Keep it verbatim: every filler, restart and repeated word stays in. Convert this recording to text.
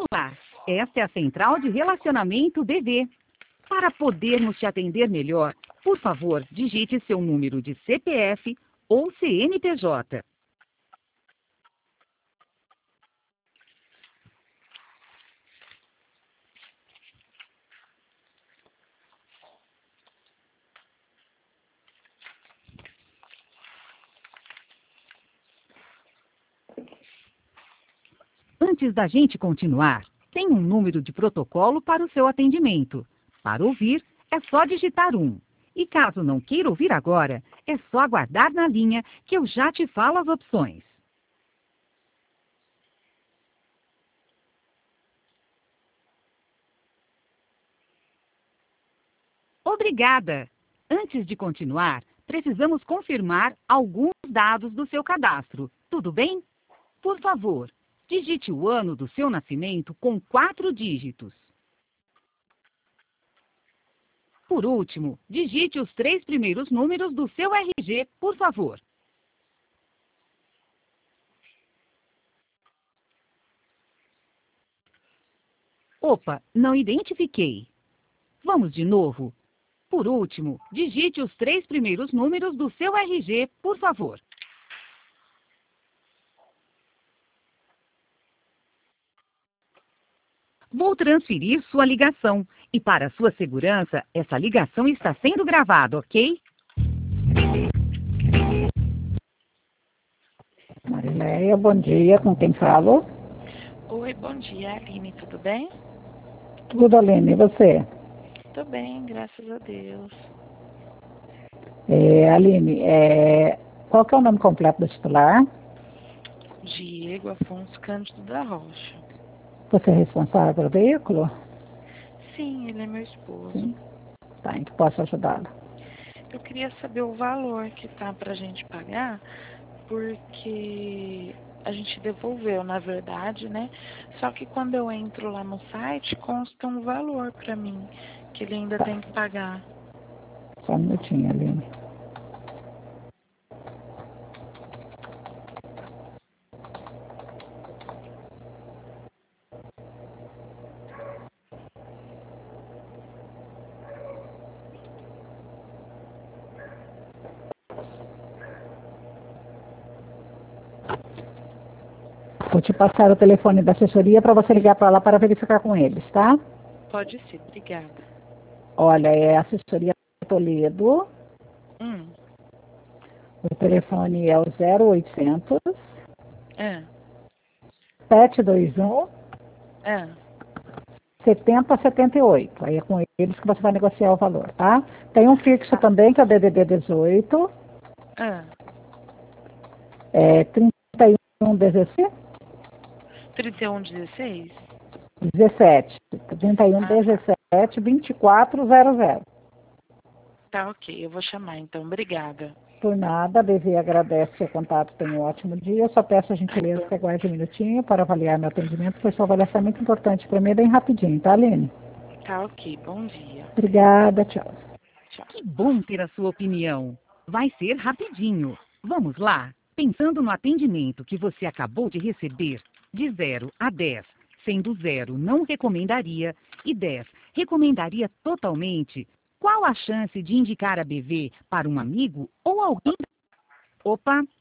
Olá, esta é a Central de Relacionamento B V. Para podermos te atender melhor, por favor, digite seu número de C P F ou C N P J. Antes da gente continuar, tem um número de protocolo para o seu atendimento. Para ouvir, é só digitar um. E caso não queira ouvir agora, é só aguardar na linha que eu já te falo as opções. Obrigada! Antes de continuar, precisamos confirmar alguns dados do seu cadastro. Tudo bem? Por favor, digite o ano do seu nascimento com quatro dígitos. Por último, digite os três primeiros números do seu R G, por favor. Opa, não identifiquei. Vamos de novo. Por último, digite os três primeiros números do seu R G, por favor. Vou transferir sua ligação. E para sua segurança, essa ligação está sendo gravada, ok? Marileia, bom dia. Com quem falo? Oi, bom dia, Aline, tudo bem? Tudo, Aline. E você? Tô bem, graças a Deus. É, Aline, é, qual que é o nome completo do titular? Diego Afonso Cândido da Rocha. Você é responsável pelo veículo? Sim, ele é meu esposo. Sim. Tá, então posso ajudá-lo. Eu queria saber o valor que tá pra gente pagar, porque a gente devolveu, na verdade, né? Só que quando eu entro lá no site, consta um valor pra mim, que ele ainda Tá. tem que pagar. Só um minutinho, Aline. Vou te passar o telefone da assessoria para você ligar para lá para verificar com eles, tá? Pode ser, obrigada. Olha, é a assessoria Toledo. Hum, O telefone é o zero oitocentos, é, sete dois um, é, sete zero sete oito. Aí é com eles que você vai negociar o valor, tá? Tem um fixo também, que é o D D D dezoito, é. é trinta e um dezesseis, trinta e um, dezesseis? dezessete, trinta e um Ah, tá. dezessete, vinte e quatro zero zero. Tá, ok, eu vou chamar então, obrigada. Por nada, a B V agradece seu contato, tenha um ótimo dia. Eu só peço a gentileza que aguarde um minutinho para avaliar meu atendimento, pois sua avaliação é muito importante para mim, é bem rapidinho, tá, Aline? Tá, ok, bom dia. Obrigada, tchau. Tchau. Que bom ter a sua opinião. Vai ser rapidinho. Vamos lá. Pensando no atendimento que você acabou de receber, de zero a dez, sendo zero não recomendaria e dez recomendaria totalmente, qual a chance de indicar a B V para um amigo ou alguém? Opa,